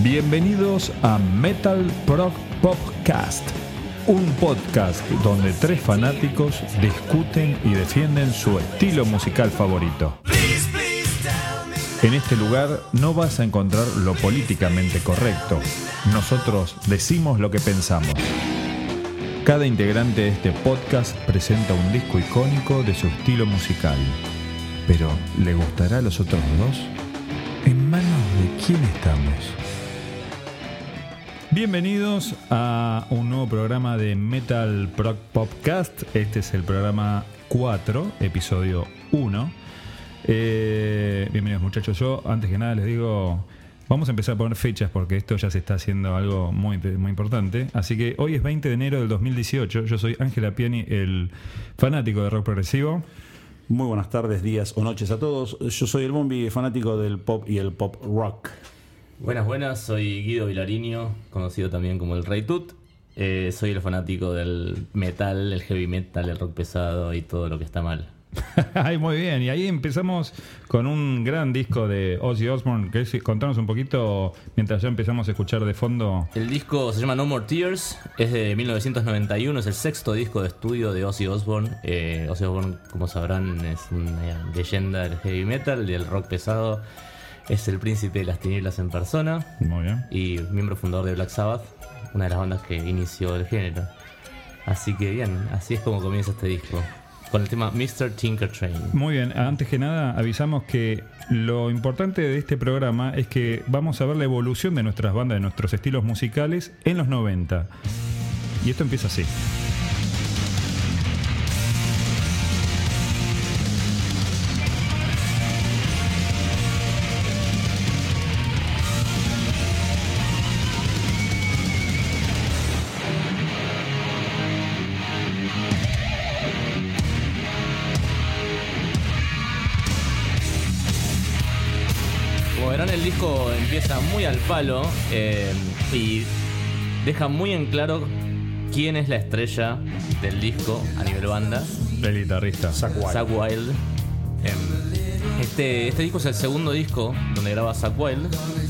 Bienvenidos a Metal Prog Podcast, un podcast donde tres fanáticos discuten y defienden su estilo musical favorito. En este lugar no vas a encontrar lo políticamente correcto. Nosotros decimos lo que pensamos. Cada integrante de este podcast presenta un disco icónico de su estilo musical. Pero, ¿le gustará a los otros dos? ¿En manos de quién estamos? Bienvenidos a un nuevo programa de Metal Prog Podcast. Este es el programa 4, episodio 1. Bienvenidos muchachos. Yo antes que nada les digo, vamos a empezar a poner fechas porque esto ya se está haciendo algo muy importante. Así que hoy es 20 de enero del 2018. Yo soy Ángel Appiani, el fanático de rock progresivo. Muy buenas tardes, días o noches a todos. Yo soy el Bombi, fanático del pop y el pop rock. Buenas, soy Guido Vilariño, conocido también como el Rey Tut. Soy el fanático del metal, el heavy metal, el rock pesado y todo lo que está mal. Ay, muy bien, y ahí empezamos con un gran disco de Ozzy Osbourne. Contanos un poquito mientras ya empezamos a escuchar de fondo. El disco se llama No More Tears, es de 1991, es el sexto disco de estudio de Ozzy Osbourne. Ozzy Osbourne, como sabrán, es una leyenda del heavy metal, del rock pesado. Es el príncipe de las tinieblas en persona. Muy bien. Y miembro fundador de Black Sabbath, una de las bandas que inició el género. Así que bien, así es como comienza este disco, con el tema Mr. Tinker Train. Muy bien, antes que nada avisamos que lo importante de este programa es que vamos a ver la evolución de nuestras bandas, de nuestros estilos musicales en los 90. Y esto empieza así. El disco empieza muy al palo y deja muy en claro quién es la estrella del disco a nivel banda. El guitarrista Zakk Wylde. Este disco es el segundo disco donde graba Zakk Wylde.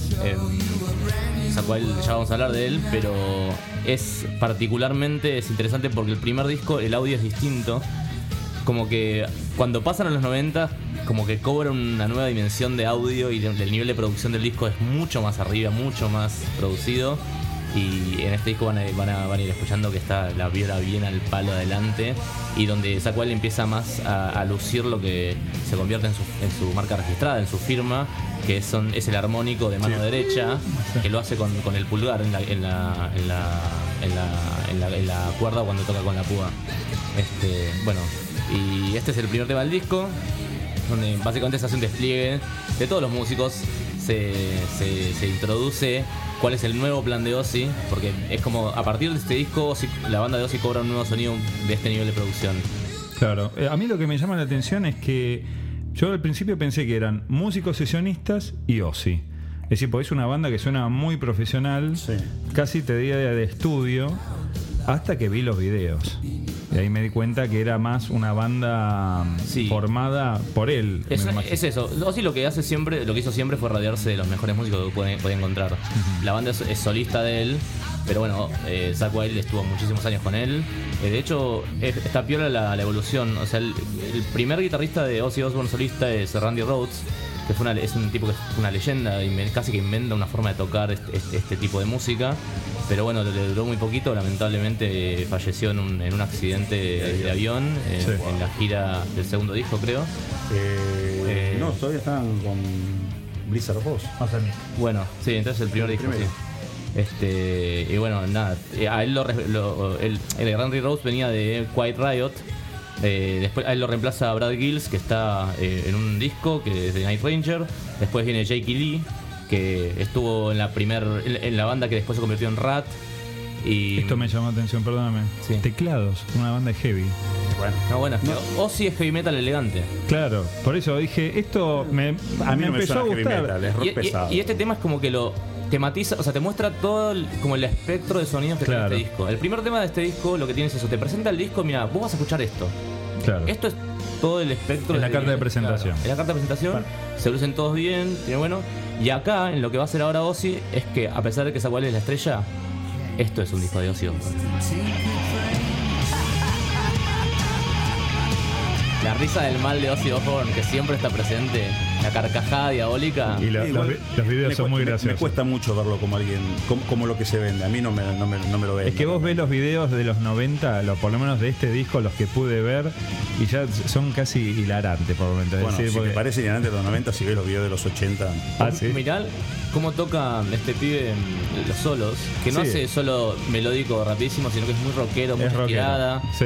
Zakk Wylde, ya vamos a hablar de él, pero es interesante porque el primer disco el audio es distinto. Como que cuando pasan a los 90, como que cobra una nueva dimensión de audio y el nivel de producción del disco es mucho más arriba, mucho más producido. Y en este disco van a ir escuchando que está la viola bien al palo adelante y donde Zakk Wylde empieza más a lucir lo que se convierte en su marca registrada, en su firma, que es el armónico de mano derecha, que lo hace con el pulgar en la cuerda cuando toca con la púa. Y este es el primer tema del disco, donde básicamente se hace un despliegue de todos los músicos, se introduce cuál es el nuevo plan de Ozzy, porque es como a partir de este disco la banda de Ozzy cobra un nuevo sonido de este nivel de producción. Claro, a mí lo que me llama la atención es que yo al principio pensé que eran músicos sesionistas y Ozzy. Es decir, porque es una banda que suena muy profesional, sí, casi te diría de estudio, hasta que vi los videos. Y ahí me di cuenta que era más una banda formada por él. Es eso. Ozzy lo que hizo siempre fue rodearse de los mejores músicos que podía encontrar. Uh-huh. La banda es solista de él, pero bueno, Zakk Wylde estuvo muchísimos años con él. De hecho, está piola la evolución. O sea, el primer guitarrista de Ozzy Osbourne solista es Randy Rhoads, que es un tipo que es una leyenda y casi que inventa una forma de tocar este tipo de música. Pero bueno, le duró muy poquito, lamentablemente falleció en un accidente de avión en la gira del segundo disco, creo. No, todavía están con Blizzard of Oz. Bueno, sí, entonces el primer disco, sí. Y bueno, nada, a él el Randy Rhoads venía de Quiet Riot. Después a él lo reemplaza Brad Gills, que está en un disco que es de Night Ranger. Después viene Jake Lee, que estuvo en la banda que después se convirtió en Rat. Y esto me llamó la atención, perdóname. Sí. Teclados, una banda de heavy. Bueno, Ozzy es heavy metal elegante. Claro, por eso dije, esto a mí me empezó a gustar. Heavy metal, es rock pesado. Y este tema es como que lo tematiza, o sea, te muestra todo como el espectro de sonidos que tiene este disco. El primer tema de este disco lo que tiene es eso, te presenta el disco, mira, vos vas a escuchar esto. Claro. Esto es todo el espectro. En de la carta de presentación. Claro, en la carta de presentación se lucen todos bien, tiene bueno. Y acá, en lo que va a hacer ahora Ozzy, es que a pesar de que Zack Wylde es la estrella, esto es un disco de Ozzy Osbourne. La risa del mal de Ozzy Osbourne, que siempre está presente, la carcajada diabólica. Y los videos son muy graciosos. Me cuesta mucho verlo como alguien, como lo que se vende. A mí no me lo ven. Es que vos ves los videos de los 90, por lo menos de este disco, los que pude ver, y ya son casi hilarantes por momentos. Bueno, decir, si porque... te parece hilarante de los 90, si ves los videos de los 80. ¿Sí? Mirá cómo toca este pibe los solos, que no hace solo melódico rapidísimo, sino que es muy rockero, muy tirada. Sí.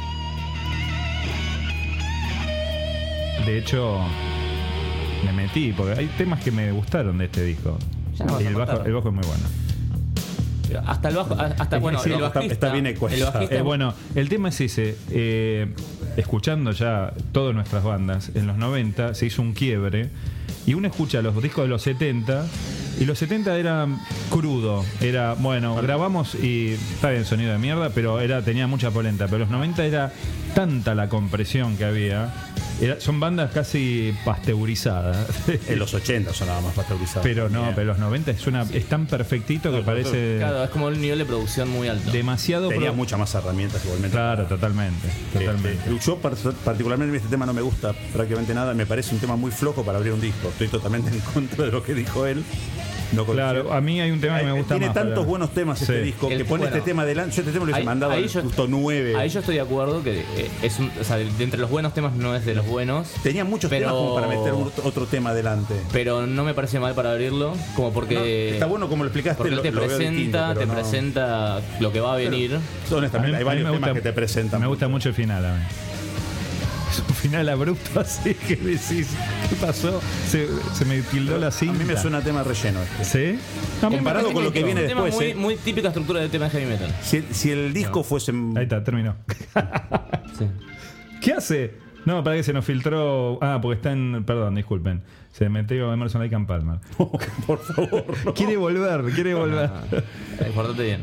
De hecho, me metí, porque hay temas que me gustaron de este disco. Y el bajo es muy bueno. Hasta el bajo, bueno, sí, el bajista está bien ecualizado. Bueno, el tema es ese. Escuchando ya todas nuestras bandas, en los 90 se hizo un quiebre y uno escucha los discos de los 70 y los 70 era crudo, era, bueno, grabamos y está bien, sonido de mierda, pero tenía mucha polenta, pero los 90 era tanta la compresión que había. Son bandas casi pasteurizadas. En los 80 sonaba más pasteurizado. Pero no, pero los 90 es tan perfectito que parece. Claro, es como un nivel de producción muy alto. Demasiado. Tenía muchas más herramientas igualmente. Claro, totalmente. Yo particularmente este tema no me gusta prácticamente nada. Me parece un tema muy flojo para abrir un disco. Estoy totalmente en contra de lo que dijo él. No, claro, a mí hay un tema que me gusta tiene más. Tiene tantos buenos temas este disco que pone este tema adelante. Yo este tema lo hubiese mandado al justo 9. Ahí yo estoy de acuerdo que o sea, de entre los buenos temas no es de los buenos. Tenía muchos temas como para meter otro tema adelante. Pero no me parece mal para abrirlo, como porque no, está bueno como lo explicaste. Porque te presenta lo que va a venir. Pero, honestamente, hay varios temas que te presentan. Me gusta mucho el final a mí. Es un final abrupto así que decís, ¿qué pasó? Se me tildó la cinta. A mí me suena tema relleno este. ¿Sí? Comparado con lo que viene después. Muy típica estructura del tema de heavy metal. Si el disco fuese... Ahí está, terminó. Sí. ¿Qué hace? No, para que se nos filtró... porque está en... Perdón, disculpen. Se metió Emerson Lake and Palmer. Por favor. No. Quiere volver. Portate bien.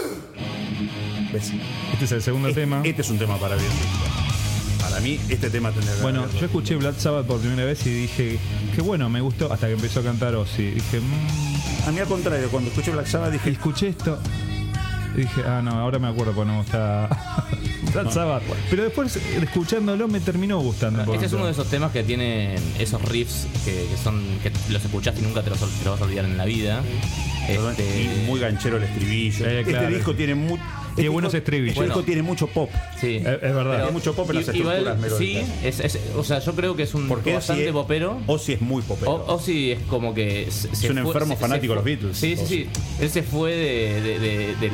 ¿Ves? Este es el segundo tema. Este es un tema para bien. Para mí, este tema tendría que Bueno, yo escuché Black Sabbath por primera vez y dije, qué bueno, me gustó, hasta que empezó a cantar Ozzy. Dije, A mí al contrario, cuando escuché Black Sabbath dije... Escuché esto y dije, no, ahora me acuerdo porque no me gusta Black Sabbath. Pero después, escuchándolo, me terminó gustando. Este es uno de esos temas que tienen esos riffs que los escuchaste y nunca te los vas a olvidar en la vida. Y muy ganchero el estribillo. Este disco tiene Tiene buenos estribillos. Este disco tiene mucho pop. Sí, es verdad. Tiene mucho pop en las estructuras melódicas. Sí, o sea, yo creo que es un porque bastante popero. Ozzy es muy popero. Ozzy es como que es un enfermo fanático de los Beatles. Sí. Él se fue de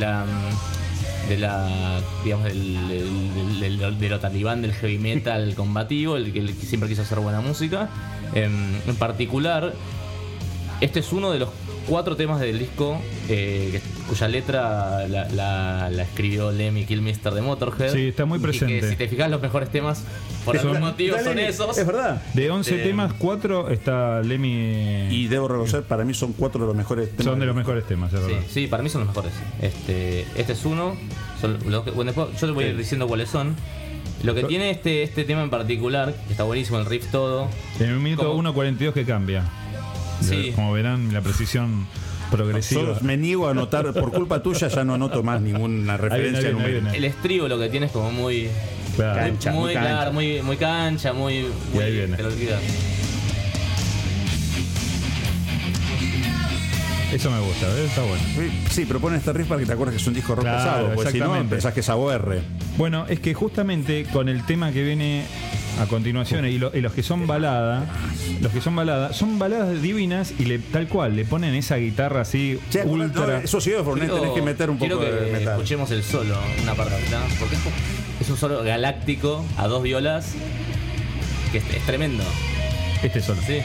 la digamos de lo talibán del heavy metal combativo, el que siempre quiso hacer buena música. En particular, este es uno de los 4 temas del disco cuya letra la escribió Lemmy Kilmister de Motorhead. Sí, está muy presente. Y que, si te fijas, los mejores temas por algún motivo son esos. Es verdad. De 11 temas, 4 está Lemmy. Y debo reconocer, para mí son 4 de los mejores temas. Son de los mejores temas, es verdad. Sí, para mí son los mejores. Este es uno. Bueno, después yo te voy a ir diciendo cuáles son. Lo que tiene este tema en particular, que está buenísimo, el riff todo. En un minuto 1:42 que cambia. Sí. Como verán, la precisión progresiva. Solo me niego a anotar, por culpa tuya ya no anoto más ninguna referencia numérica. El estribo lo que tiene es como muy cancha, muy cancha, muy cancha, muy ahí viene. Te lo olvidas. Eso me gusta, ¿ves? Está bueno. Sí, pero pone este riff para que te acuerdes que es un disco rock pesado, porque si no pensás que es AOR. Bueno, es que justamente con el tema que viene a continuación y los que son balada, son baladas divinas y tal cual, le ponen esa guitarra así ultra. Eso sí, tenés que meter un poco de metal. Escuchemos el solo, una parte, ¿no? Porque es un solo galáctico a 2 violas que es tremendo. Este solo. Sí.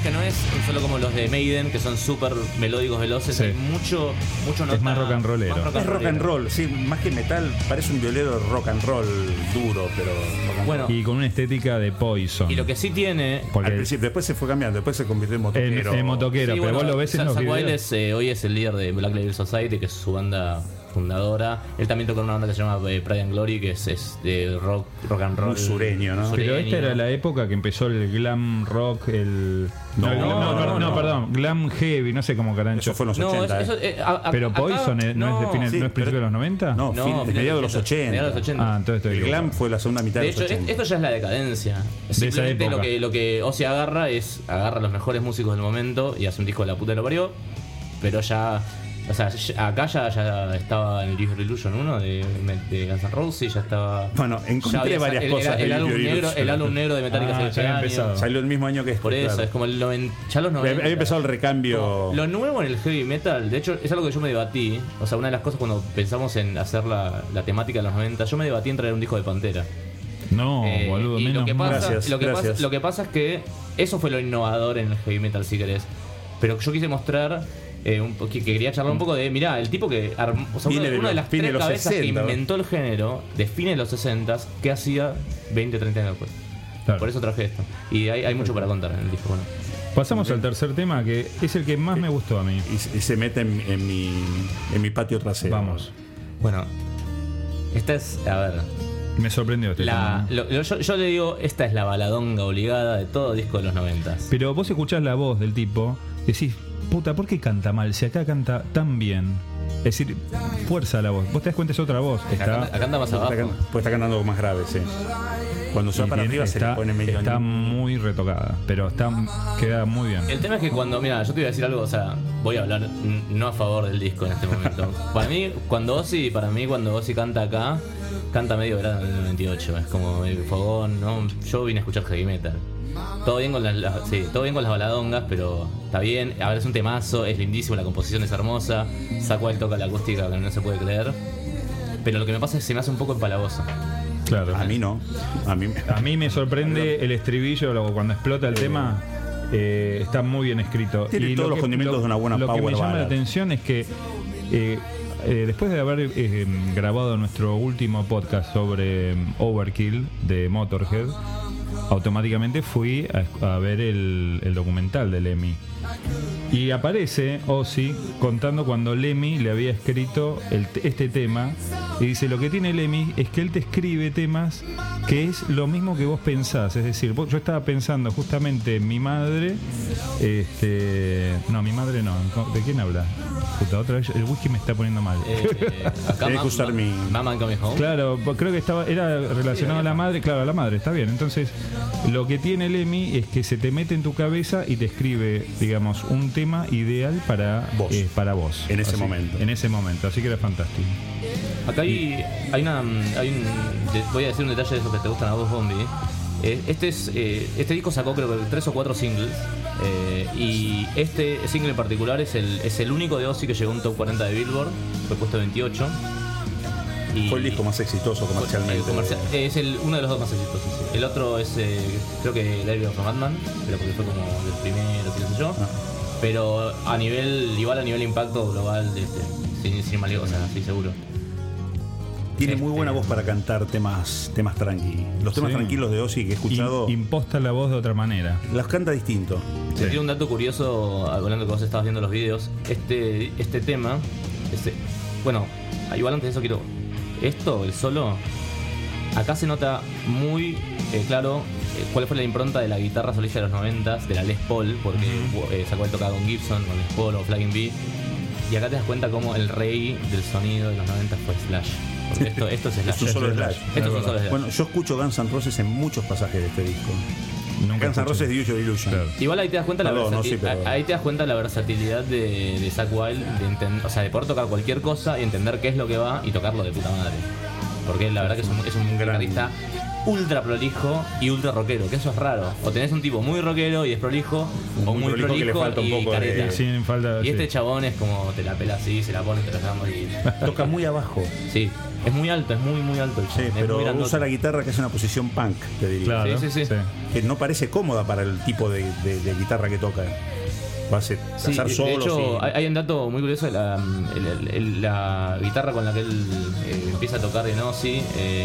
que no es solo como los de Maiden, que son súper melódicos, veloces. Sí. Hay mucho nota, Es más rock and rollero. Es rock and roll, sí, más que metal, parece un violero rock and roll duro, pero rock and Bueno, roll. Y con una estética de Poison. y lo que sí tiene... Porque Al principio, después se fue cambiando, después se convirtió en motoquero. en motoquero, Sí, pero bueno, vos lo ves en los Zakk videos. Wylde hoy es el líder de Black Label Society, que es su banda fundadora. Él también toca en una banda que se llama Pride and Glory, que es de rock and roll. Muy sureño, ¿no? Pero esta era la época que empezó el glam rock, el... No. Perdón, glam heavy, no sé cómo carancho. Eso fue en los No, 80. Pero Poison ¿no es Sí, principio de los 90? No, No, mediados de los 80. mediados de los 80. Ah, entonces estoy El glam fue la segunda mitad De de los hecho, 80. esto ya es la decadencia. esa Simplemente época. lo que Ozzy agarra a los mejores músicos del momento y hace un disco de la puta que lo parió. Pero ya, o sea, acá ya estaba en el Use Your Illusion 1 de Guns N' Roses, ya estaba. Bueno, encontré ya había varias el, cosas. el de álbum Use Your negro, Illusion. el álbum negro de Metallica Ah, salió ya había ese año. empezado. Salió el mismo año que este. Por eso, claro. es como ya los 90. Había empezado el recambio. Lo nuevo en el heavy metal, de hecho, es algo que yo me debatí. O sea, una de las cosas cuando pensamos en hacer la temática de los 90, yo me debatí en traer un disco de Pantera. No, boludo, Y menos lo que mal. pasa, Gracias, gracias. lo que pasa es que eso fue lo innovador en el heavy metal, si querés. Pero yo quise mostrar que quería charlar un poco de, mirá, el tipo que armó, o sea, una de las fines de tres los cabezas 60, que inventó el género de fines de los 60, ¿qué hacía 20, 30 años después? Claro. Por eso traje esto. Y hay mucho para contar en el disco. Bueno. Pasamos al tercer tema, que es el que más me gustó a mí. Y se mete en mi patio trasero. Vamos. Bueno, esta es, a ver, Me sorprendió este tema. yo le digo, esta es la baladonga obligada de todo disco de los 90. Pero vos escuchás la voz del tipo, decís, puta, ¿por qué canta mal? Si acá canta tan bien. Es decir, fuerza la voz. Vos te das cuenta, es otra voz. Acá anda más abajo. Pues está cantando más grave, sí. Cuando se va para arriba se le pone medio. Está muy retocada, pero queda muy bien. El tema es que cuando, mira, yo te voy a decir algo, o sea, voy a hablar no a favor del disco en este momento. Para mí, cuando Ozzy canta acá, canta medio verano en el 98. Es como el fogón, ¿no? Yo vine a escuchar heavy metal. Todo bien con todo bien con las baladongas, pero está bien. A ver, es un temazo, es lindísimo, la composición es hermosa. Zakk Wylde toca la acústica que no se puede creer. Pero lo que me pasa es que se me hace un poco empalagoso. Claro. A mí no. A mí me sorprende el estribillo cuando explota el tema. Está muy bien escrito. Tiene todos los condimentos de una buena Lo que power me llama la ballad. atención es que después de haber grabado nuestro último podcast sobre Overkill de Motorhead, automáticamente fui a ver el documental de Lemmy. Y aparece Ozzy contando cuando Lemmy le había escrito este tema. Y dice, lo que tiene Lemmy es que él te escribe temas que es lo mismo que vos pensás. Es decir, yo estaba pensando justamente en mi madre. No, mi madre no. ¿De quién habla? Puta, otra vez el whisky me está poniendo mal. Acá Tenés que usar mi- Mama Coming Home. Claro, creo que era relacionado a la madre. Claro, a la madre, está bien. Entonces, lo que tiene Lemmy es que se te mete en tu cabeza y te escribe, digamos, un tema ideal para vos. En ese momento. En ese momento, así que era fantástico. Acá voy a decir un detalle de esos que te gustan a vos, Bombi. Este disco sacó creo que 3 o 4 singles. Y este single en particular es el único de Ozzy que llegó a un top 40 de Billboard. Fue puesto 28. Y Fue el disco más exitoso comercialmente. Es uno de los dos más exitosos. Sí. El otro es, creo que Diary of a Madman, pero porque fue como el primero, qué sé yo. Pero a nivel impacto global, sin mal, o sea, sí, seguro. Tiene muy buena voz para cantar temas tranqui. Los temas Sí. tranquilos de Ozzy que he escuchado, Imposta la voz de otra manera. las canta distinto. Se tiene un dato curioso, hablando que vos estabas viendo los videos. Este tema, bueno, igual antes de eso el solo, acá se nota muy claro cuál fue la impronta de la guitarra solista de los 90s, de la Les Paul, porque Zakk Wylde tocaba con Gibson, con Les Paul o Flying V. Y acá te das cuenta cómo el rey del sonido de los 90 fue Slash. Porque esto es Slash. Es un solo Slash. Esto es un solo Slash. Bueno, yo escucho Guns N' Roses en muchos pasajes de este disco. Nunca Guns N' Roses de Use Your Illusion. Claro. Igual ahí te das cuenta ahí te das cuenta la versatilidad de Zakk Wylde, de poder tocar cualquier cosa y entender qué es lo que va y tocarlo de puta madre. Porque la verdad que es un gran guitarrista ultra prolijo y ultra rockero, que eso es raro. O tenés un tipo muy rockero y es prolijo, o muy prolijo que le falta un y poco careta. Sin falta, Y este sí. chabón es como te la pela así, se la pone, te la damos y... Toca muy abajo. Sí. Es muy alto, es muy alto el Sí, chabón, es pero muy grandote. usa la guitarra que es una posición punk, te diría. Claro. Sí. Que no parece cómoda para el tipo de guitarra que toca. Va a ser Sí, hacer de solos. hecho, y- hay un dato muy curioso: la guitarra con la que él empieza a tocar en Ozzy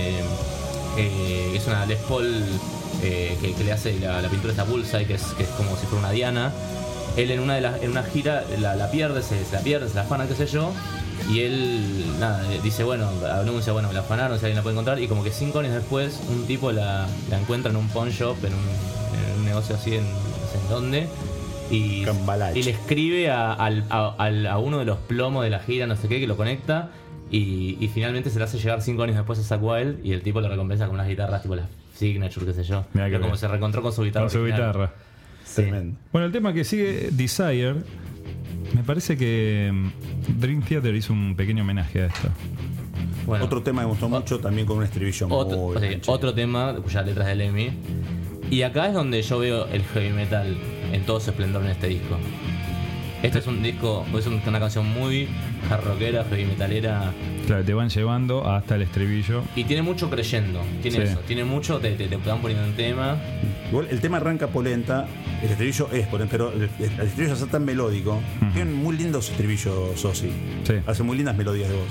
es una Les Paul que le hace la pintura esta Bullseye, que es como si fuera una diana. Él en una gira la pierde, se la afana, qué sé yo. Y él, nada, dice, anuncia, me la afanaron, si alguien la puede encontrar. Y como que 5 años después, un tipo la encuentra en un pawn shop, en un negocio así, no sé en dónde. Y Cambalache. le escribe a uno de los plomos de la gira, no sé qué, que lo conecta. Y finalmente se le hace llegar 5 años después a Zakk Wylde. Y el tipo le recompensa con unas guitarras tipo las Signature, qué sé yo. Mirá que Pero como bien. se reencontró con su guitarra. Con su original. guitarra. Sí. Tremendo. Bueno, el tema que sigue, Desire, me parece que Dream Theater hizo un pequeño homenaje a esto. Bueno, Otro tema que me gustó mucho, también con un estribillo muy gancho. otro tema cuyas letras de Lemmy. Y acá es donde yo veo el heavy metal en todo su esplendor en este disco. Este es un disco, es una canción muy hard rockera, heavy metalera. Claro, te van llevando hasta el estribillo. Y tiene mucho creyendo, tiene Sí. eso, tiene mucho, te van poniendo en tema. Igual el tema arranca polenta, el estribillo es polenta, pero el estribillo es tan melódico. Tienen muy lindos estribillos, Ozzy. Sí. Hace muy lindas melodías de voz.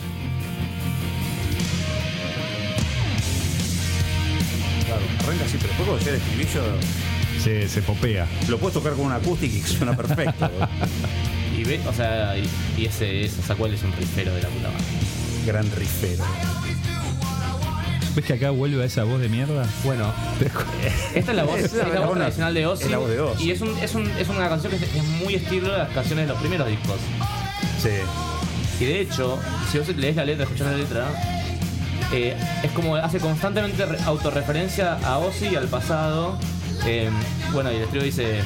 Claro, arranca así, pero después cuando llega el estribillo Se popea. lo puedes tocar con una acústica y suena perfecto. Y ve, o sea, y ese Zakk Wylde es un rifero de la puta madre. Gran rifero. ¿Ves que acá vuelve a esa voz de mierda? Bueno, esta es la voz, Es es la la voz voz tradicional de Ozzy. es la voz de Ozzy. Y es una canción que es muy estilo de las canciones de los primeros discos. Sí. Y de hecho, si vos lees la letra, escuchás la letra, es como hace constantemente autorreferencia a Ozzy y al pasado. Y el estribo dice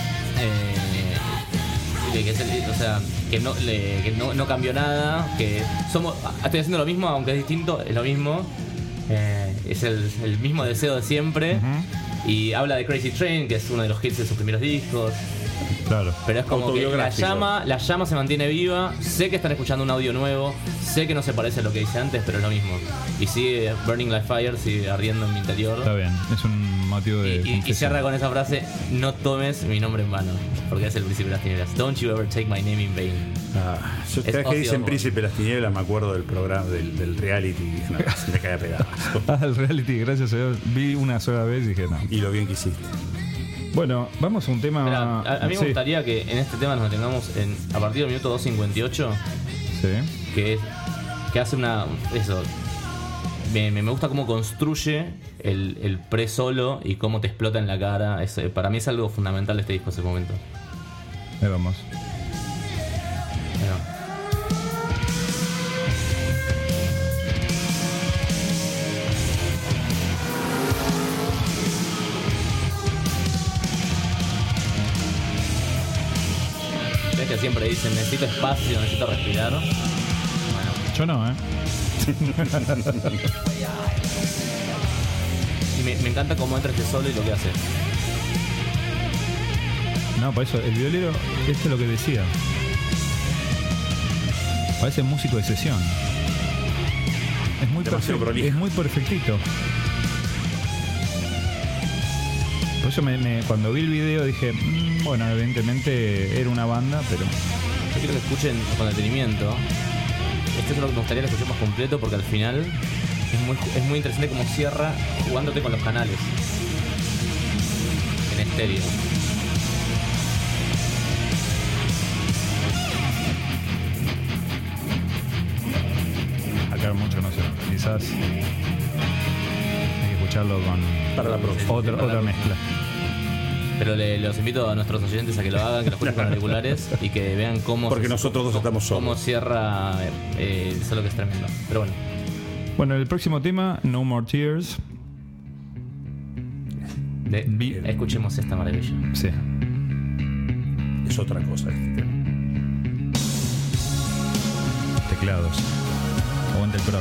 que no cambió nada, que estoy haciendo lo mismo, aunque es distinto, es lo mismo. Es el mismo deseo de siempre. Y habla de Crazy Train, que es uno de los hits de sus primeros discos. Claro. Pero es como que la llama se mantiene viva. Sé que están escuchando un audio nuevo. Sé que no se parece a lo que hice antes, pero es lo mismo. Y sigue Burning Like Fire, sigue ardiendo en mi interior. Está bien, es un motivo de Y confesión. cierra con esa frase: no tomes mi nombre en vano, porque es el príncipe de las tinieblas. Don't you ever take my name in vain. Yo Es cada vez que Ozzy dicen Osbourne. Príncipe de las Tinieblas me acuerdo del programa, del reality. Y dije, no, se me cae pegado. El reality, gracias a Dios, vi una sola vez y dije no. Y lo bien que hiciste. Bueno, vamos a un tema. Mirá, a mí me Sí, gustaría que en este tema nos detengamos a partir del minuto 2:58, sí. que hace una. Eso. Me gusta cómo construye el pre-solo y cómo te explota en la cara. Para mí es algo fundamental de este disco, ese momento. Ahí vamos. Bueno. ¿Ves que siempre dicen necesito espacio, necesito respirar? Bueno, Yo no, ¿eh? y me encanta cómo entra este solo y lo que hace. No, por eso, el violero, esto es lo que decía. Parece músico de sesión. Es muy Demasiado perfecto. prolijo. Es muy perfectito. Por eso cuando vi el video dije, bueno, evidentemente era una banda, pero Yo quiero que escuchen con detenimiento. Esto es lo que me gustaría que escuchemos completo porque al final es muy interesante cómo cierra jugándote con los canales en estéreo. acá mucho no sé. Quizás hay que escucharlo con Para la próxima. otra mezcla. Pero los invito a nuestros oyentes a que lo hagan, que lo escuchen con auriculares y que vean cómo Porque nosotros dos estamos solos. cómo cierra el solo, que es tremendo. Pero bueno, Bueno, el próximo tema, No More Tears. escuchemos esta maravilla. Sí. Es otra cosa este tema. Teclados. Aguanta el Pro.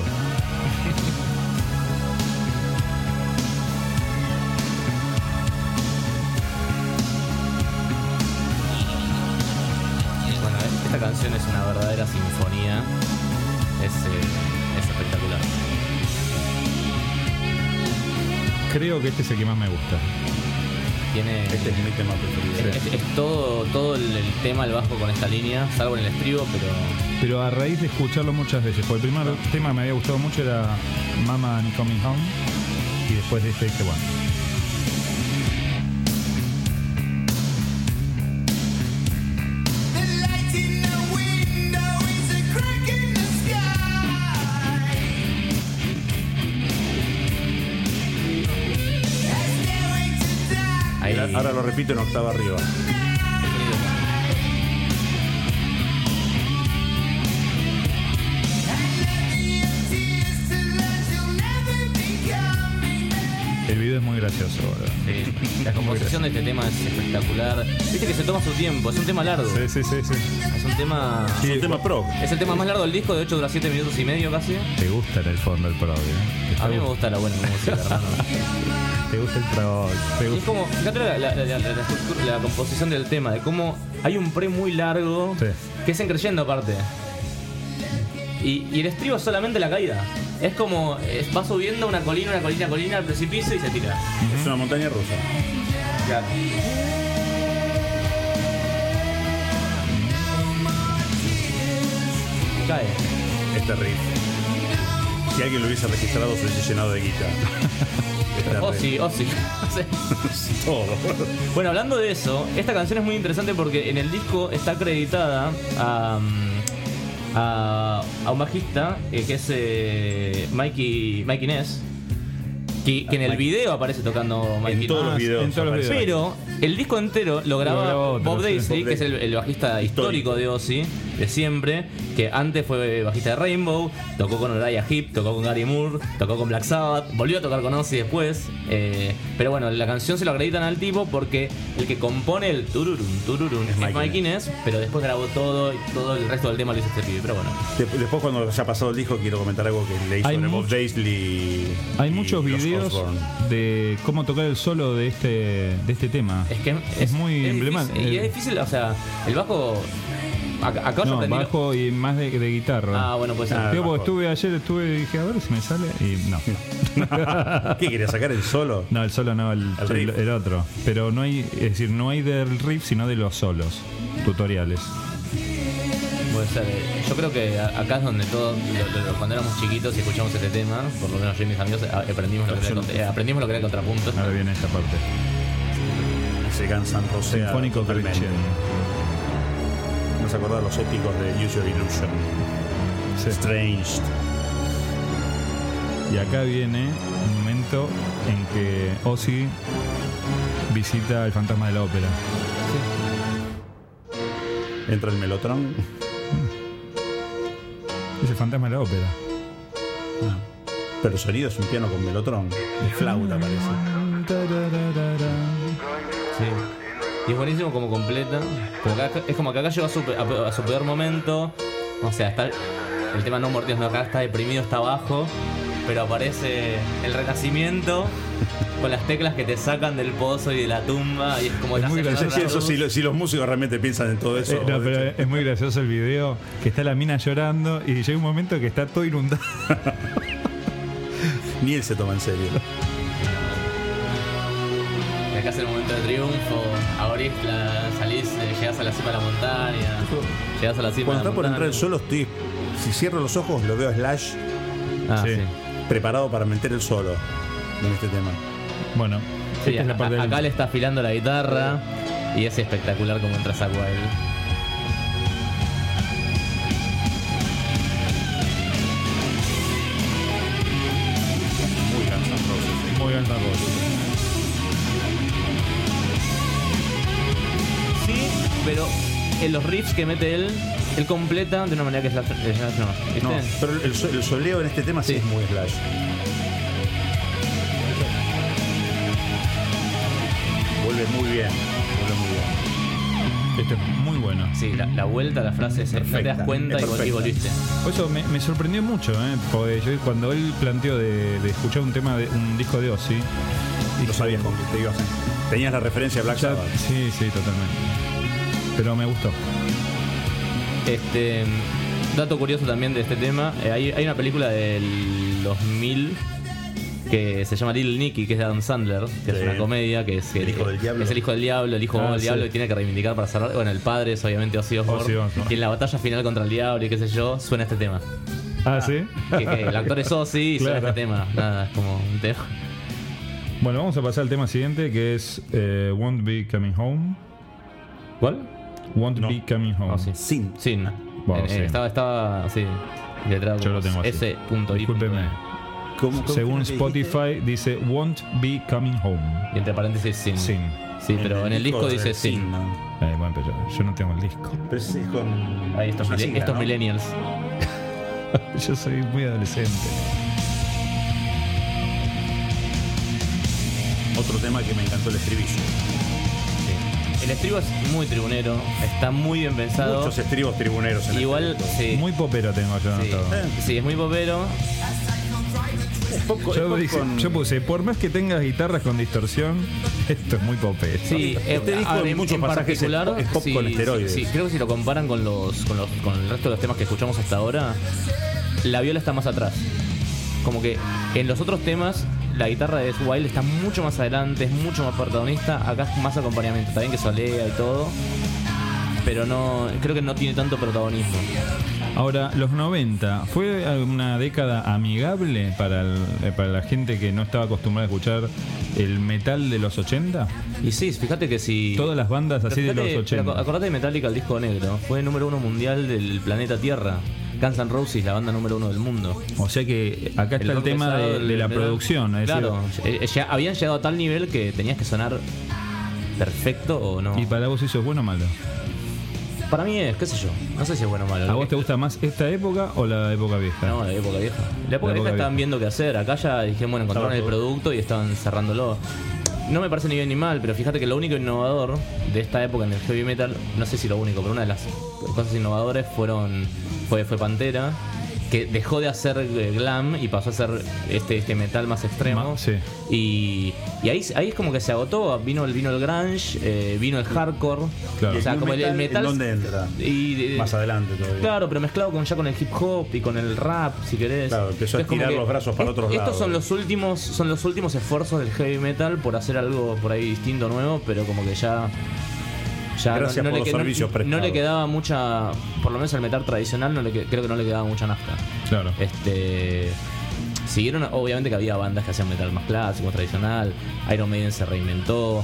Bueno, esta canción es una verdadera sinfonía. Es espectacular. creo que este es el que más me gusta. Tiene... Este es mi tema preferido. Es todo el tema, el bajo con esta línea, salvo en el estribo, Pero a raíz de escucharlo muchas veces, porque el primer tema que me había gustado mucho era Mama I'm Coming Home, y después de este dije, bueno. Ahora lo repito en octava arriba. El video es muy gracioso, ¿verdad? sí. La composición de este tema es espectacular. Viste que se toma su tiempo, es un tema largo. Sí. Es un tema... Es un tema prog. Es el tema más largo del disco, de hecho dura 7 minutos y medio casi. Te gusta en el fondo el prog, ¿eh? A mí me gusta la buena música, hermano. Te gusta el prog. Y es como, fíjate la composición del tema, de cómo hay un pre muy largo, Sí. que es creyendo aparte. Y el estribo es solamente la caída. Es como, va subiendo una colina al precipicio y se tira. Es una montaña rusa. Claro. Cae. Este riff. Si alguien lo hubiese registrado, se hubiese llenado de guita. Sí. Todo. Bueno, hablando de eso, esta canción es muy interesante porque en el disco está acreditada a un bajista que es Mikey Ness, que en el video aparece tocando Mikey En todos los videos. en todos los videos. Pero el disco entero lo graba graba otro, Bob sí. Daisley, Bob que es el bajista histórico de Ozzy, de siempre, que antes fue bajista de Rainbow, tocó con Uriah Heep, tocó con Gary Moore, tocó con Black Sabbath, volvió a tocar con Ozzy después. Pero bueno, la canción se lo acreditan al tipo porque el que compone el tururun es Mikey Ness, pero después grabó todo el resto del tema lo hizo este pibe. Pero bueno. Después, cuando haya pasado el disco, quiero comentar algo que leí sobre Bob Daisley. Hay y muchos los videos Osborne. de cómo tocar el solo de este tema. Es que es muy emblemático. Y es difícil, o sea, el bajo. Acá yo No, aprendí. bajo y más de guitarra. Ah, bueno, pues ser. Digo, bajo. porque ayer y dije, a ver si me sale. Y no. ¿Qué quería sacar el solo? No, el solo no, el riff. el otro. Pero no hay, es decir, no hay del riff, sino de los solos. Tutoriales. Puede ser. Yo creo que acá es donde todos, cuando éramos chiquitos y escuchamos este tema, por lo menos yo y mis amigos aprendimos lo que era el contrapunto. Ahora viene esta parte. Se cansan Rosea. Sinfónico totalmente. Christian. Nos acordar los épicos de Use Your Illusion. Sí. Strange. Y acá viene un momento en que Ozzy visita el fantasma de la ópera. Entra el Melotron. Es el fantasma de la ópera. Pero el sonido es un piano con Melotron. De flauta parece. Sí. Y es buenísimo como completa. Es como que acá llegó a su peor momento. O sea, está el tema No More Tears, no, acá está deprimido, está abajo. Pero aparece el renacimiento con las teclas que te sacan del pozo y de la tumba. Y es como Es te muy hace gracioso. llorar la Eso, luz. si los músicos realmente piensan en todo eso. No, pero es muy gracioso el video, que está la mina llorando y llega un momento que está todo inundado. Ni él se toma en serio. Y acá es el momento de triunfo. Abrís salís, llegás a la cima de la montaña. Llegás a la cima Cuando de la está por entrar el solo, si cierro los ojos, lo veo a Slash Ah, Sí. sí. preparado para meter el solo en este tema. Bueno, Sí, esta es la parte acá le está afilando la guitarra y es espectacular como entra Zakk Wylde. Muy Guns N' Roses. muy Guns N' Roses. Sí, pero en los riffs que mete él completa de una manera que Slash no. ¿Viste? No, pero el soleo en este tema sí Sí. es muy Slash. Vuelve muy bien. Esto es muy bueno. Sí, la vuelta a la frase es no te perfecta, das cuenta es y perfecta. volviste. Por eso me sorprendió mucho, porque yo cuando él planteó de escuchar un tema de un disco de Ozzy, Lo sabías con que te ibas. Tenías la referencia a Black ya- Sabbath. sí, totalmente. Pero me gustó. Dato curioso también de este tema, hay una película del 2000 que se llama Little Nicky, que es de Adam Sandler, que es una comedia, que es el hijo del diablo. Es el hijo del diablo, el hijo del diablo, y tiene que reivindicar para salvar. Bueno, el padre es obviamente Ozzy Osbourne, y en la batalla final contra el diablo y qué sé yo, suena este tema. ¿Sí? Que el actor es Ozzy y suena este tema. Nada, es como un tema. Bueno, vamos a pasar al tema siguiente, que es Won't Be Coming Home. ¿Cuál? Won't Be Coming Home. Sin. Bueno, sí. Estaba así, letrado. Yo lo tengo así. S.I. Discúlpeme. Según Spotify dice Won't Be Coming Home. Y entre paréntesis Sin. Sí, pero en el disco dice Sin. Bueno, pero yo no tengo el disco. Pero es con... Ahí estos ¿no? millennials. Yo soy muy adolescente. Otro tema que me encantó, el estribillo. El estribo es muy tribunero, está muy bien pensado. Muchos estribos tribuneros en igual, sí. Muy popero tengo yo anotado. Sí, es muy popero. Yo puse, por más que tengas guitarras con distorsión, esto es muy popero. Sí, este disco en muchos pasajes particular, es pop con esteroides. Sí, creo que si lo comparan con el resto de los temas que escuchamos hasta ahora, la viola está más atrás. Como que en los otros temas la guitarra de Wild está mucho más adelante, es mucho más protagonista. Acá es más acompañamiento, está bien que solea y todo, pero no, creo que no tiene tanto protagonismo. Ahora, los 90, ¿fue una década amigable para la gente que no estaba acostumbrada a escuchar el metal de los 80? Y sí, fíjate que si... Todas las bandas así de los 80. Acordate de Metallica, el disco negro, fue número 1 mundial del planeta Tierra. Guns N' Roses, la banda número 1 del mundo. O sea que acá está el tema de la producción. Claro, ya habían llegado a tal nivel que tenías que sonar perfecto o no. ¿Y para vos eso es bueno o malo? Para mí es, qué sé yo, no sé si es bueno o malo. ¿A vos te gusta más esta época o la época vieja? No, la época vieja. La época vieja estaban viendo qué hacer. Acá ya dijeron, bueno, encontraron el producto y estaban cerrándolo. No me parece ni bien ni mal, pero fíjate que lo único innovador de esta época en el heavy metal, no sé si lo único, pero una de las cosas innovadoras fue Pantera, que dejó de hacer glam y pasó a hacer este metal más extremo. Sí. Y ahí es como que se agotó. Vino el grunge, vino el hardcore. Claro. O sea, como el metal. ¿Dónde entra? Más adelante todavía. Claro, pero mezclado con el hip hop y con el rap, si querés. Claro, empezó a estirar los brazos para otros lados. Estos son los últimos esfuerzos del heavy metal por hacer algo por ahí distinto, nuevo, pero como que ya gracias por los servicios prestados. No le quedaba mucha, por lo menos el metal tradicional creo que no le quedaba mucha nafta. Claro. Siguieron, obviamente que había bandas que hacían metal más clásico, más tradicional. Iron Maiden se reinventó.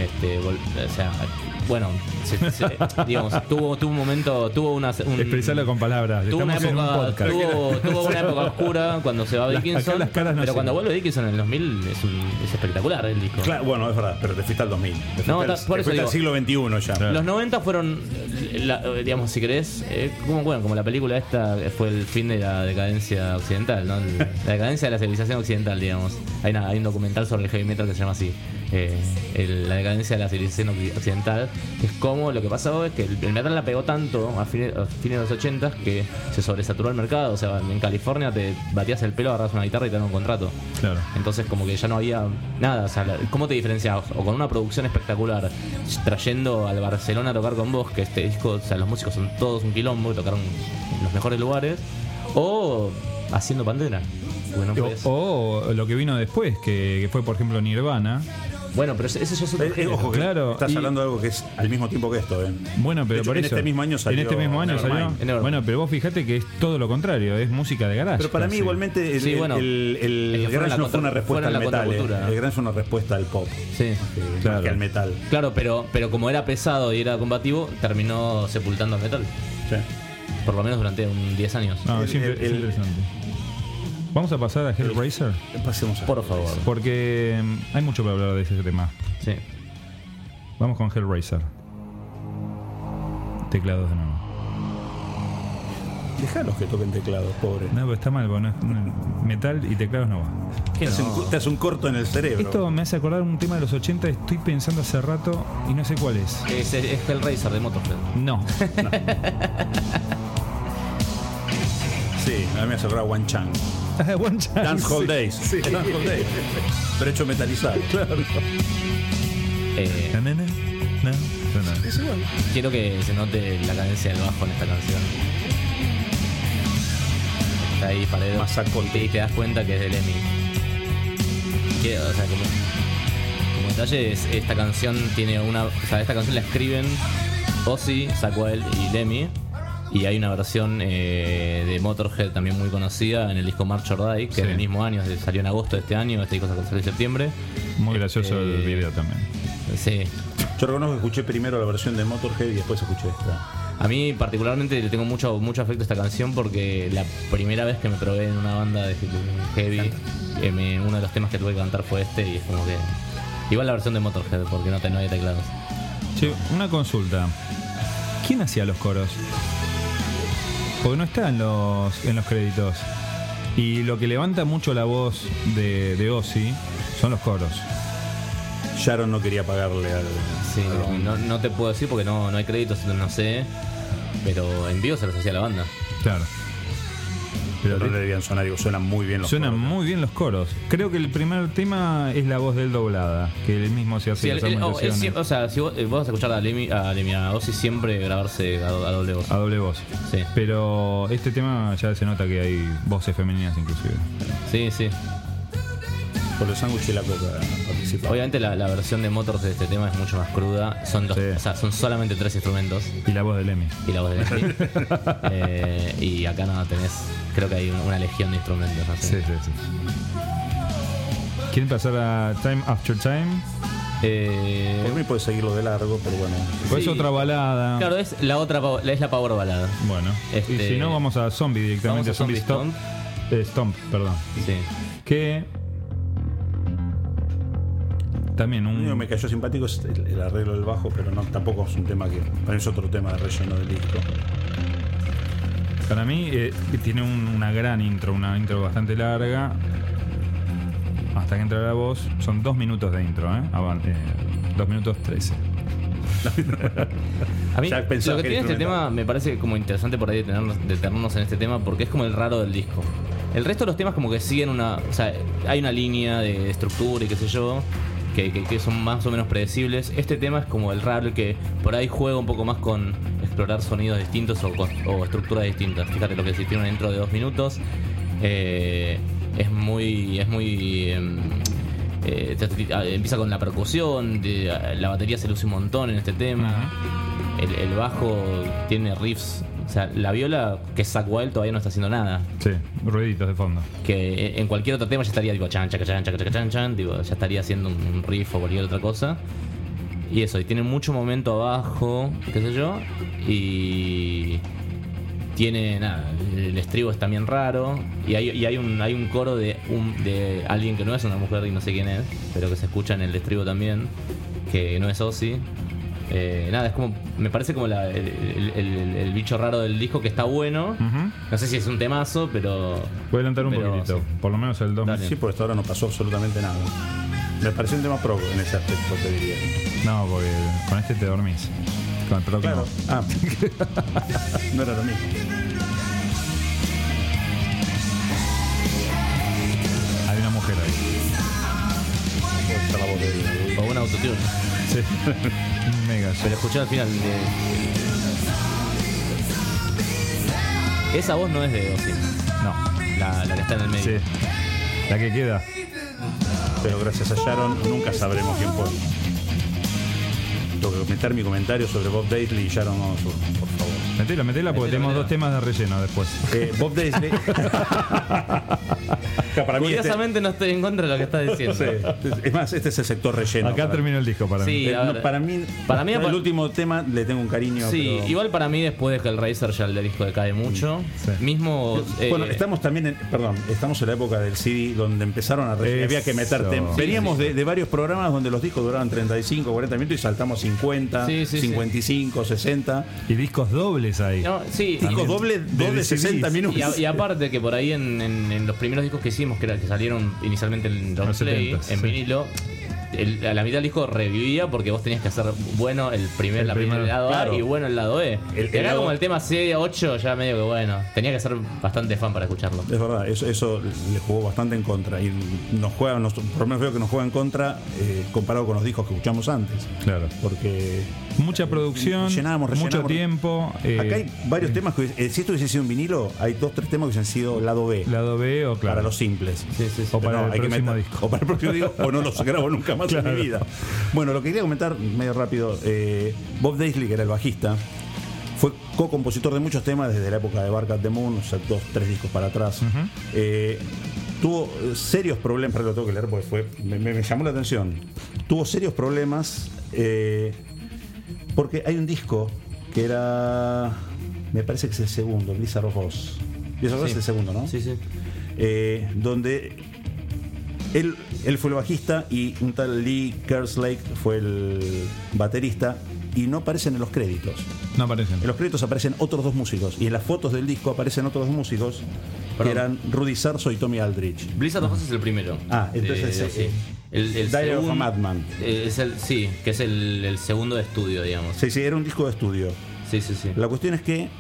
O sea, bueno, digamos, tuvo un momento, expresarlo con palabras. Tuvo una Estamos en un podcast. Tuvo una época oscura cuando se va Dickinson. Las caras no pero cuando vuelve Dickinson en el 2000 es espectacular el disco. Claro, bueno, es verdad, pero te fuiste al 2000. Te fuiste al siglo XXI ya. Claro. Los 90 fueron, digamos, si querés, como la película esta fue el fin de la decadencia occidental, ¿no? La decadencia de la civilización occidental, digamos. Hay un documental sobre el heavy metal que se llama así. La decadencia de la civilización occidental, que es como lo que pasó es que el metal la pegó tanto a fines de los 80 que se sobresaturó el mercado. O sea, en California te batías el pelo, agarras una guitarra y te dan un contrato. Claro. Entonces como que ya no había nada. O sea, ¿cómo te diferenciabas? O con una producción espectacular, trayendo al Barcelona a tocar con vos, que este disco, o sea, los músicos son todos un quilombo y tocaron en los mejores lugares, o haciendo Pantera. O lo que vino después, que fue por ejemplo Nirvana. Bueno, pero ese ya es otro género. Ojo, claro, estás hablando de algo que es al mismo tiempo que esto, Bueno, pero hecho, por en eso. En este mismo año salió. Bueno, pero vos fíjate que es todo lo contrario, es música de garage. Pero para mí igualmente el grunge no fue una respuesta al metal, el grunge fue una respuesta al pop. Sí, claro. Que al metal. Claro, pero como era pesado y era combativo, terminó sepultando al metal. Sí. Por lo menos durante 10 años. No, es interesante. Vamos a pasar a Hellraiser. Pasemos por favor. Porque hay mucho para hablar de ese tema. Sí. Vamos con Hellraiser. Teclados de nuevo. Dejalos que toquen teclados, pobre. No, pero está mal, bueno, metal y teclados no va. Te hace un corto en el cerebro. Esto me hace acordar un tema de los 80, estoy pensando hace rato y no sé cuál es. Es Hellraiser de Motorhead. No. Sí, a mí me hace acordar One Chang. One Chang. Dance Hall Days. Sí. Dance Hall Days. Pero hecho metalizado. Claro. Es igual. Quiero que se note la cadencia del bajo en esta canción. Está ahí Paredes. Y te das cuenta que es de Lemmy. Que, o sea, como detalle, esta canción tiene una. O sea, esta canción la escriben Ozzy, Zakk Wylde y Lemmy. Y hay una versión de Motorhead también muy conocida en el disco March or Die, que es del mismo año, salió en agosto de este año. Este disco salió en septiembre. Muy gracioso el video también. Sí. Yo reconozco que escuché primero la versión de Motorhead y después escuché esta. A mí particularmente le tengo mucho afecto a esta canción porque la primera vez que me probé en una banda de heavy, uno de los temas que tuve que cantar fue este y es como que... Igual la versión de Motorhead porque no hay teclados. Che, una consulta. ¿Quién hacía los coros? Porque no está en los créditos. Y lo que levanta mucho la voz de Ozzy son los coros. Sharon no quería pagarle al... Sí, no te puedo decir porque no hay créditos, no sé. Pero en vivo se los hacía la banda. Claro. Pero no le debían sonar, digo, suenan muy bien los coros. Suenan muy bien los coros. Creo que el primer tema es la voz de él doblada, que él mismo se hace las armonizaciones. O sea, si vos vas a escuchar a Ozzy siempre grabarse a doble voz. A doble voz. Sí. Pero este tema ya se nota que hay voces femeninas inclusive. Sí. Por el sándwich y la coca participa. Obviamente la versión de Motors de este tema es mucho más cruda. O sea, son solamente 3 instrumentos. Y la voz de Lemmy. Y acá no tenés, creo que hay una legión de instrumentos. ¿No? Sí. ¿Quieren pasar a Time After Time? Por mí puede seguirlo de largo, pero bueno. Pues es otra balada. Claro, es la power balada. Bueno, y si no, vamos a Zombie directamente. Vamos a Zombie Stomp. Stomp, perdón. Sí. Que también Lo único que me cayó simpático es el arreglo del bajo, pero no, tampoco es un tema que... Para mí es otro tema de relleno del disco. Para mí tiene una gran intro, una intro bastante larga. Hasta que entra la voz. Son 2 minutos de intro, 2 minutos 13. A mí lo que tiene este tema me parece como interesante por ahí detenernos en este tema porque es como el raro del disco. El resto de los temas como que siguen o sea, hay una línea de estructura y qué sé yo que son más o menos predecibles. Este tema es como el raro, el que por ahí juega un poco más con explorar sonidos distintos o estructuras distintas. Fíjate lo que si tiene una intro de 2 minutos. Es muy empieza con la percusión, la batería se luce un montón en este tema. El bajo tiene riffs. O sea, la viola, que es Zakk Wylde, todavía no está haciendo nada. Sí, ruiditos de fondo. Que en cualquier otro tema ya estaría tipo chan, digo, ya estaría haciendo un riff o cualquier otra cosa. Y eso, y tiene mucho momento abajo, qué sé yo. Y tiene nada, el estribo es también raro. Y hay un coro de alguien que no es una mujer y no sé quién es, pero que se escucha en el estribo también, que no es Ozzy. Nada, es como, me parece como el bicho raro del disco, que está bueno. No sé si es un temazo, pero... Voy a adelantar un poquitito, sí. Por lo menos el 2. Sí, porque hasta ahora no pasó absolutamente nada. Me pareció un tema pro en ese aspecto, te diría. No, porque con este te dormís. Con el pro claro. No. No era lo mismo. Hay una mujer ahí. Está la voz de... O un autotune. Sí. Mega. Pero escuché al final esa voz no es de Ozzy. No. La que está en el medio. Sí. La que queda. Pero gracias a Sharon nunca sabremos quién fue. Tengo que meter mi comentario sobre Bob Daisley y Sharon Osbourne, por favor. Metela porque tenemos 2 temas de relleno después. Bob Daisley. Curiosamente no estoy en contra de lo que estás diciendo. Sí. Es más, este es el sector relleno. Acá terminó el disco para mí. Para mí el último tema le tengo un cariño. Sí, pero... igual para mí después de Hellraiser ya el disco decae mucho. Sí. Mismo. Bueno, estamos también estamos en la época del CD donde empezaron a había que meter temas. Veníamos de varios programas donde los discos duraban 35, 40 minutos y saltamos 50, 55, 60. Y discos dobles ahí. No, sí, discos dobles de 60 minutos. Y aparte que por ahí en los primeros discos que hicimos, que salieron inicialmente en long play, en vinilo, a la mitad del disco revivía porque vos tenías que hacer bueno el primer lado A y bueno el lado B. Era como el tema C8, ya medio que bueno, tenía que ser bastante fan para escucharlo. Es verdad, eso le jugó bastante en contra y por lo menos veo que nos juega en contra comparado con los discos que escuchamos antes. Claro. Porque mucha producción, mucho tiempo. Acá hay varios temas que, si esto hubiese sido un vinilo, hay 2-3 temas que hubiesen sido lado B. Lado B o claro. Para los simples. Sí. O para el próximo disco. O para el próximo disco, o no los grabo nunca más en mi vida. Bueno, lo que quería comentar medio rápido, Bob Daisley, que era el bajista, fue co-compositor de muchos temas desde la época de Bark at the Moon, o sea, 2-3 discos para atrás. Tuvo serios problemas, pero lo tengo que leer porque me llamó la atención. Tuvo serios problemas porque hay un disco que era, me parece que es el segundo, Blizzard of Oz. Blizzard of Oz es el segundo, ¿no? Sí. Donde él fue el bajista y un tal Lee Kerslake fue el baterista y no aparecen en los créditos. No aparecen. En los créditos aparecen otros 2 músicos y en las fotos del disco aparecen otros 2 músicos que eran Rudy Sarzo y Tommy Aldrich. Blizzard of Oz es el primero. Entonces el Diary of a Madman. Que es el segundo de estudio, digamos. Sí, era un disco de estudio. Sí. La cuestión es que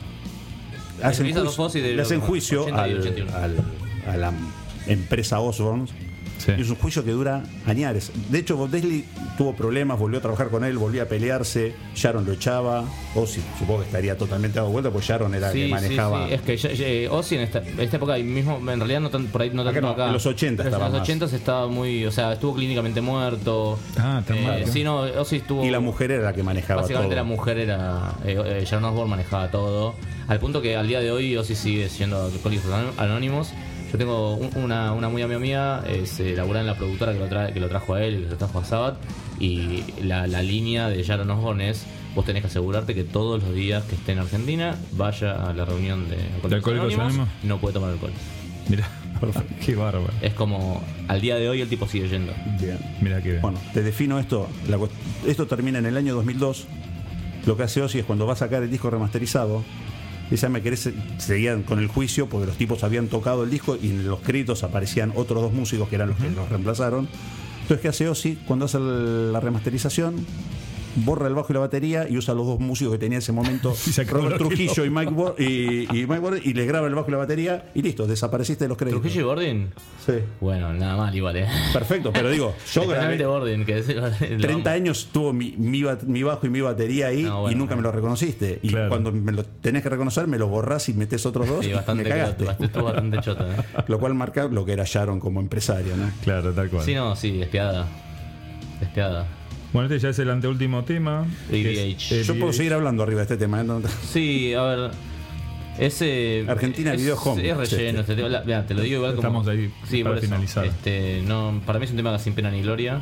le hacen juicio a la empresa Osborne. Sí. Y es un juicio que dura añares. De hecho, Bob Daisley tuvo problemas, volvió a trabajar con él, volvió a pelearse. Sharon lo echaba. Ozzy supongo que estaría totalmente dado vuelta, porque Sharon era el que manejaba. Sí. Es que Ozzy en esta época mismo, en realidad no por ahí no tanto acá. En los 80 estaba. En los 80 estaba muy, o sea, estuvo clínicamente muerto. Sí, no, Ozzy estuvo. Y la mujer era la que manejaba básicamente todo. La mujer era Sharon Osbourne manejaba todo. Al punto que al día de hoy Ozzy sigue siendo Alcohólicos Anónimos. Yo tengo una muy amiga mía, se labura en la productora que lo trajo a él y que lo trajo a Sabbath. Y la línea de Sharon Osbourne es: vos tenés que asegurarte que todos los días que esté en Argentina vaya a la reunión de Alcohólicos Anónimos. No puede tomar alcohol. Mirá, qué bárbaro. Es como, al día de hoy el tipo sigue yendo. Bien. Mirá qué bien. Bueno, te defino esto. Esto termina en el año 2002. Lo que hace Ozzy es cuando va a sacar el disco remasterizado. Seguían con el juicio porque los tipos habían tocado el disco y en los créditos aparecían otros 2 músicos que eran los que los reemplazaron. Entonces, ¿qué hace Ozzy? Cuando hace la remasterización, borra el bajo y la batería y usa los 2 músicos que tenía en ese momento, Robert Trujillo y Mike Bordin, y les graba el bajo y la batería y listo, desapareciste de los créditos. ¿Trujillo y Bordin? Sí. Bueno, nada mal igual, Perfecto, pero digo, yo grabé Bordin, que es 30 años tuvo mi bajo y mi batería ahí y nunca me lo reconociste. Y cuando me lo tenés que reconocer, me lo borrás y metés otros 2 y me cagaste. Estuvo bastante chota. Lo cual marca lo que era Sharon como empresaria, ¿no? Claro, tal cual. Sí, despiadada. Bueno, este ya es el anteúltimo tema. Yo puedo seguir hablando arriba de este tema, ¿no? Sí, a ver. Ese Argentina Video Home. Es relleno este tema. Mira, te lo digo igual como. Estamos ahí para finalizar. No, para mí es un tema sin pena ni gloria.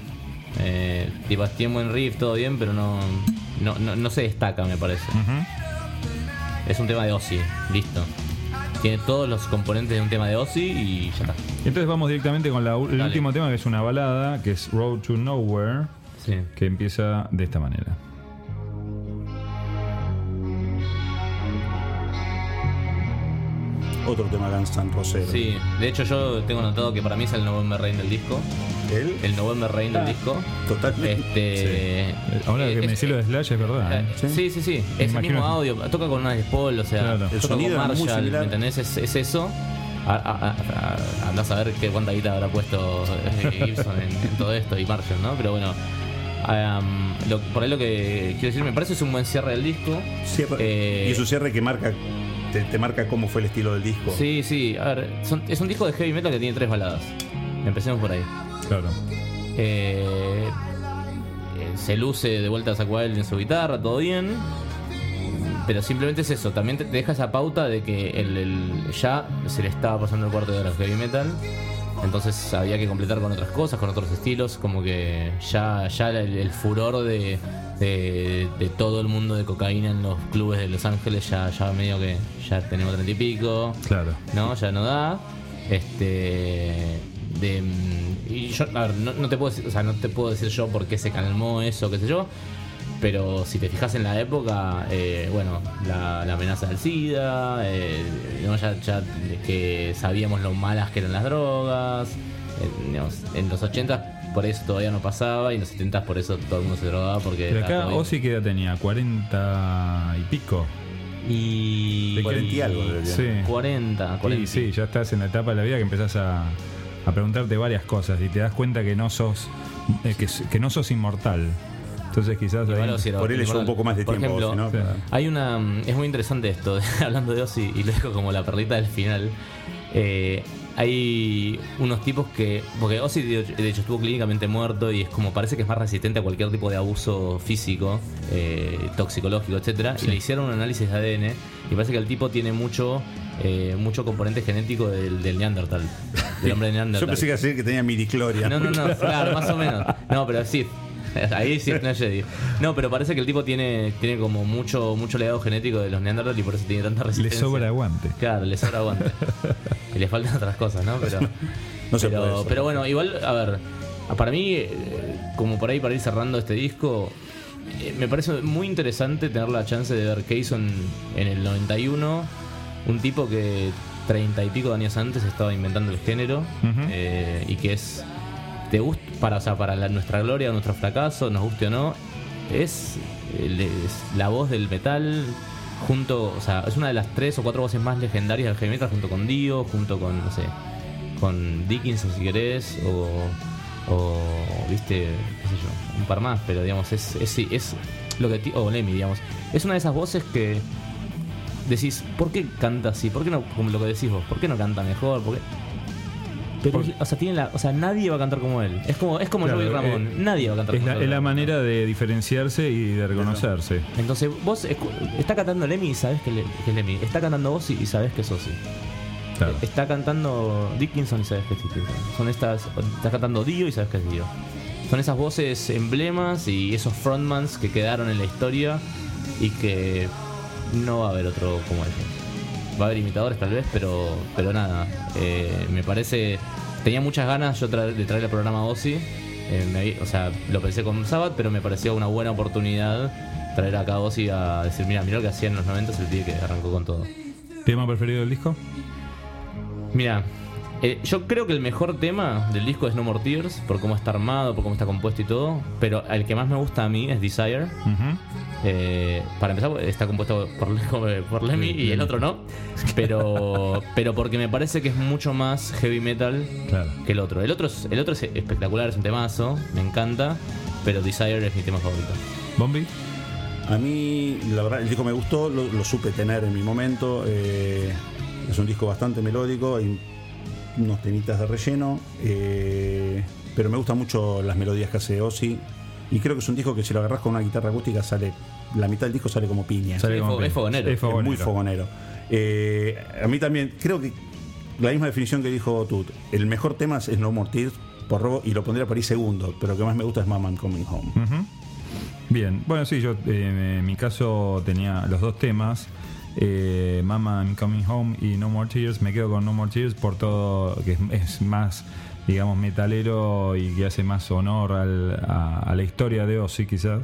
Tiene buen riff, todo bien, pero no se destaca, me parece. Es un tema de Ozzy, listo. Tiene todos los componentes de un tema de Ozzy y ya está. Entonces vamos directamente con el último tema, que es una balada, que es Road to Nowhere, que empieza de esta manera. Otro tema Guns N' Roses. Sí, de hecho yo tengo notado que para mí es el November Rain del disco. El November Rain del disco. Totalmente. Ahora que me decís lo de Slash es verdad. Sí. Es el mismo audio. Toca con una Les Paul, o sea, claro. el sonido con Marshall, ¿me entendés? Es eso. Andás a ver cuánta guita habrá puesto Gibson en todo esto y Marshall, ¿no? Pero bueno, por ahí lo que quiero decir, me parece es un buen cierre del disco. Y es un cierre que te marca cómo fue el estilo del disco. Sí. A ver, es un disco de heavy metal que tiene 3 baladas. Empecemos por ahí. Claro. Se luce de vuelta a Zakk Wylde en su guitarra, todo bien. Pero simplemente es eso. También te deja esa pauta de que ya se le estaba pasando el cuarto de hora al heavy metal. Entonces había que completar con otras cosas, con otros estilos. Como que ya el furor de todo el mundo de cocaína en los clubes de Los Ángeles ya medio que ya tenemos 30 y pico. Claro. No, ya no da. Y yo, a ver, no te puedo decir, o sea, no te puedo decir yo por qué se calmó eso, qué sé yo. Pero si te fijas en la época, bueno, la amenaza del SIDA, ¿no? ya que sabíamos lo malas que eran las drogas, en los 80 por eso todavía no pasaba, y en los 70 por eso todo el mundo se drogaba. Porque pero acá Ozzy, ¿qué edad tenía? 40 y pico. Y 40 y algo, sí. 40. Sí, ya estás en la etapa de la vida que empezás a preguntarte varias cosas y te das cuenta que no sos que no sos inmortal. Entonces quizás por él lleva un poco más de por tiempo, ejemplo, Ozzy, ¿no? sí. Hay es muy interesante esto, hablando de Ozzy, y lo dejo como la perlita del final. Hay unos tipos porque Ozzy de hecho estuvo clínicamente muerto, y es como, parece que es más resistente a cualquier tipo de abuso físico, toxicológico, etcétera. Sí. Y le hicieron un análisis de ADN y parece que el tipo tiene mucho componente genético del Neandertal, del hombre de Neandertal. Yo pensé que decir que tenía midicloria. No, claro, más o menos. No, pero sí. Ahí sí no es Jedi. No, pero parece que el tipo tiene como mucho legado genético de los Neandertal, y por eso tiene tanta resistencia. Le sobra aguante. Claro, le sobra aguante. Y le faltan otras cosas, ¿no? Pero no se puede eso. Pero bueno, igual, a ver, para mí, como por ahí para ir cerrando este disco, me parece muy interesante tener la chance de ver qué hizo en el 91 un tipo que 30 y pico de años antes estaba inventando el género, y que es... ¿Te gusta? Para nuestra gloria o nuestro fracaso, nos guste o no, es la voz del metal junto, o sea, es una de las 3 o 4 voces más legendarias del heavy metal, junto con Dio, junto con, no sé, con Dickinson si querés, o viste, qué sé yo, un par más, pero digamos, es lo que, o Lemmy, digamos, es una de esas voces que decís, ¿por qué canta así? ¿Por qué no, como lo que decís vos, ¿por qué no canta mejor? ¿Por qué? Pero, o sea, nadie va a cantar como él. Es como claro, Joey Ramón. Nadie va a cantar como él. Es la manera de diferenciarse y de reconocerse. Entonces, vos está cantando Lemmy y sabés que es Lemmy. Está cantando Ozzy y sabés que es Ozzy. Claro. Está cantando Dickinson y sabés que es Dickinson. Está cantando Dio y sabés que es Dio. Son esas voces emblemas y esos frontmans que quedaron en la historia, y que no va a haber otro como él. Va a haber imitadores tal vez, pero nada. Me parece... Tenía muchas ganas yo de traer el programa a Ozzy. O sea, lo pensé con Sabbath, pero me pareció una buena oportunidad traer acá a Ozzy a decir, mira lo que hacía en los 90, el tío que arrancó con todo. ¿Tema preferido del disco? Mira, yo creo que el mejor tema del disco es No More Tears, por cómo está armado, por cómo está compuesto y todo. Pero el que más me gusta a mí es Desire. Para empezar, está compuesto por Lemmy y el otro no, pero porque me parece que es mucho más heavy metal, claro, que el otro. El otro es espectacular, es un temazo, me encanta, pero Desire es mi tema favorito. ¿Bombi? A mí, la verdad, el disco me gustó, lo supe tener en mi momento. Es un disco bastante melódico, hay unos temitas de relleno, pero me gustan mucho las melodías que hace Ozzy. Y creo que es un disco que si lo agarrás con una guitarra acústica la mitad del disco sale como piña. Es fogonero. Es muy fogonero. A mí también, creo que la misma definición que dijo Tut. El mejor tema es No More Tears por Robo, y lo pondría por ahí segundo, pero lo que más me gusta es Mama I'm Coming Home. Bien, bueno, sí, yo en mi caso tenía los dos temas, Mama I'm Coming Home y No More Tears. Me quedo con No More Tears por todo, que es más, digamos, metalero y que hace más honor a la historia de Ozzy quizás,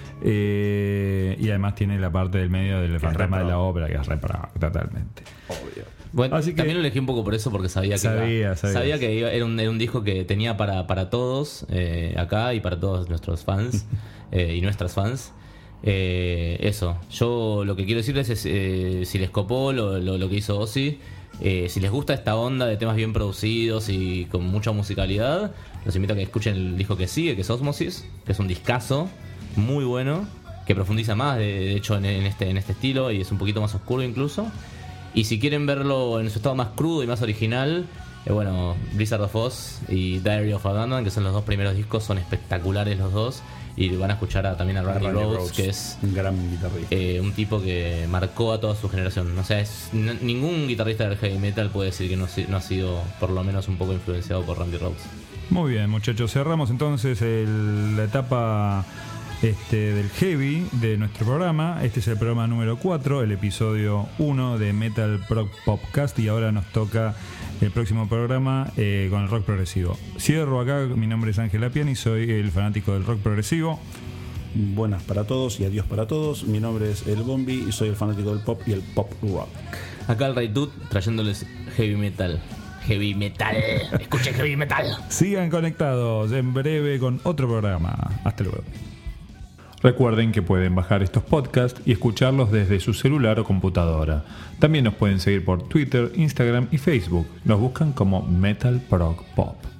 y además tiene la parte del medio del fantasma de la ópera, que es reparado totalmente. Obvio. Bueno, así que también lo elegí un poco por eso, porque sabía que era un disco que tenía para todos acá, y para todos nuestros fans y nuestras fans. Eso, yo lo que quiero decirles es, si les copó lo que hizo Ozzy, si les gusta esta onda de temas bien producidos y con mucha musicalidad, los invito a que escuchen el disco que sigue, que es Osmosis, que es un discazo muy bueno, que profundiza más de hecho en este estilo, y es un poquito más oscuro incluso. Y si quieren verlo en su estado más crudo y más original, bueno, Blizzard of Oz y Diary of Abandon, que son los dos primeros discos, son espectaculares los dos. Y van a escuchar también a Randy Rhoads, que es un gran guitarrista, un tipo que marcó a toda su generación. O sea, ningún guitarrista del heavy metal puede decir que no ha sido por lo menos un poco influenciado por Randy Rhoads. Muy bien, muchachos, cerramos entonces la etapa del heavy de nuestro programa. Este es el programa número 4, el episodio 1 de Metal Prog Popcast, y ahora nos toca el próximo programa con el rock progresivo. Cierro acá, mi nombre es Ángel Apiani, soy el fanático del rock progresivo. Buenas para todos y adiós para todos. Mi nombre es El Bombi y soy el fanático del pop y el pop rock. Acá el Ray Tut trayéndoles heavy metal. heavy metal. Escuchen heavy metal. Sigan conectados en breve con otro programa. Hasta luego. Recuerden que pueden bajar estos podcasts y escucharlos desde su celular o computadora. También nos pueden seguir por Twitter, Instagram y Facebook. Nos buscan como Metal Prog Pop.